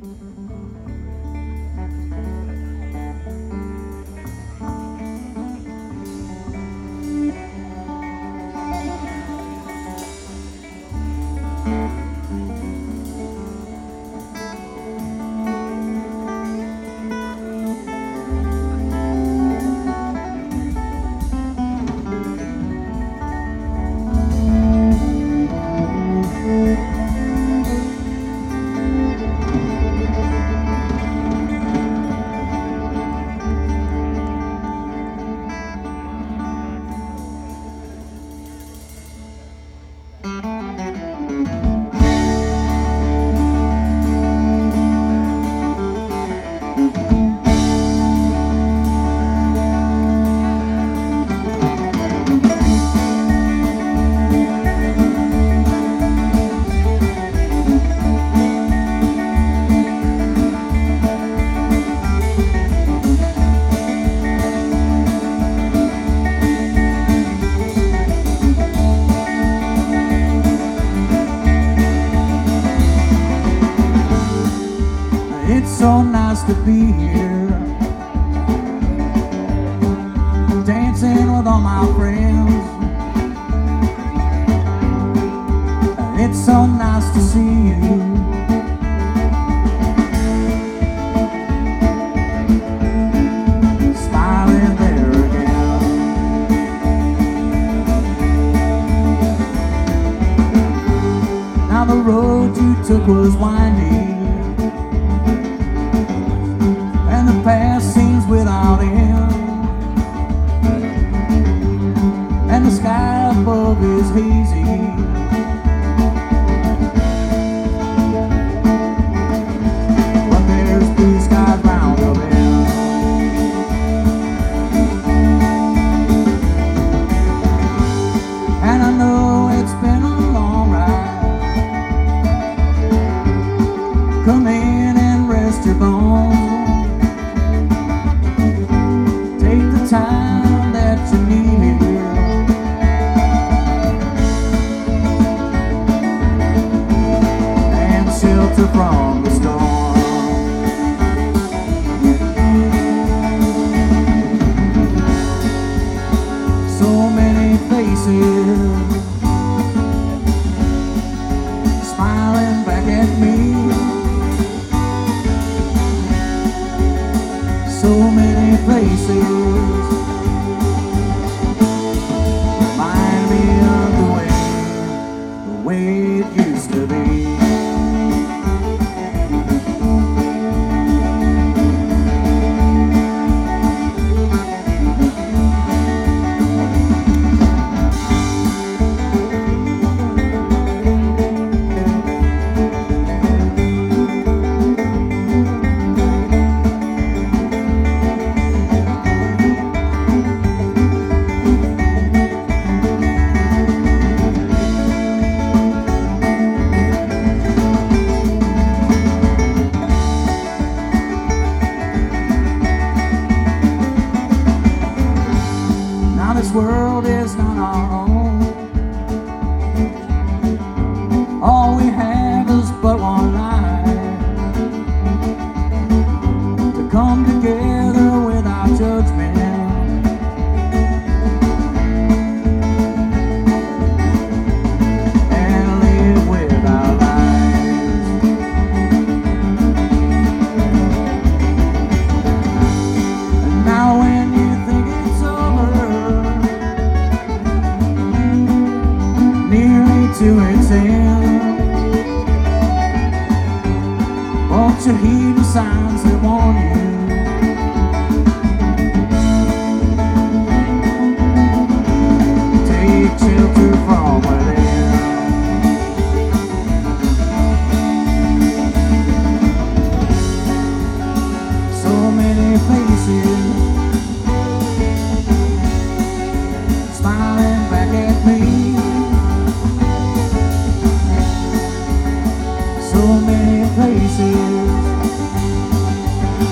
It's so nice to be here, dancing with all my friends. It's so nice to see you, smiling there again. Now the road you took was windy, and the past seems without end, and the sky above is hazy. But there's blue skies round the bend, and I know it's been a long ride. Come in and rest your bones, time that you need here, and shelter from the storm. So many faces smiling back at me, so many places remind me of the way it used to be. This world is not our own. All we have is but one life, to come together without judgment, and live without lies. And now when you think it's over, nearly to its end, won't you heed the signs that warn you? Take shelter from within. So many faces smiling back at me, so many places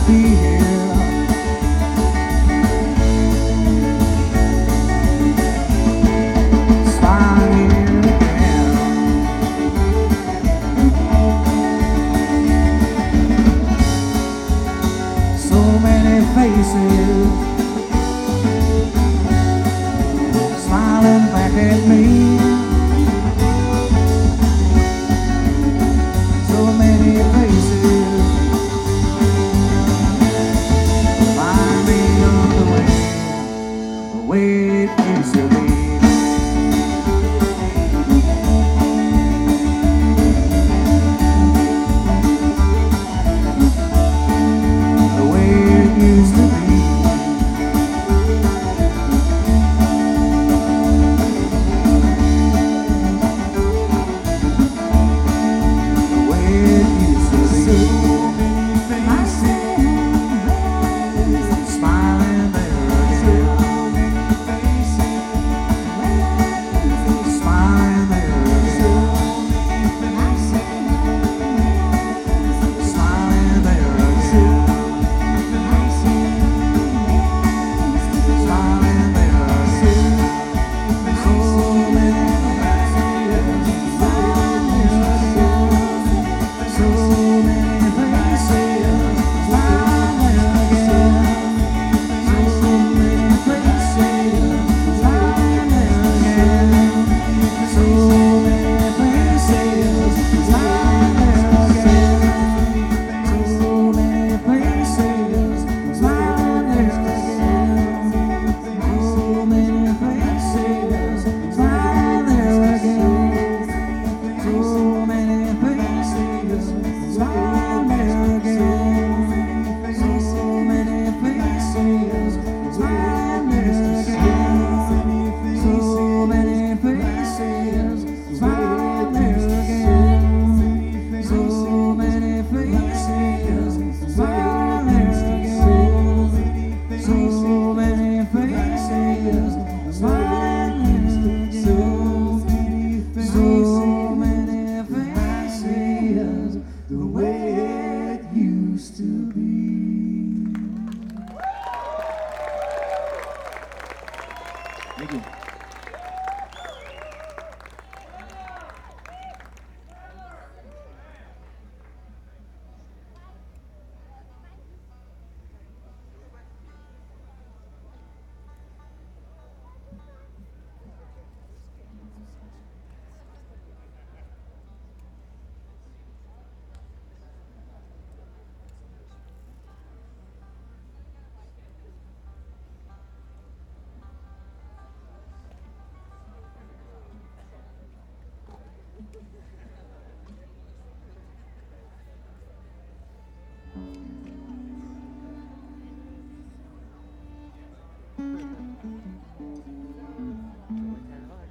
be here. Smiling here again. So many faces smiling back at me. So many faces remind me of the way it used to be. The way it used to be. The way it used to be. Thank you.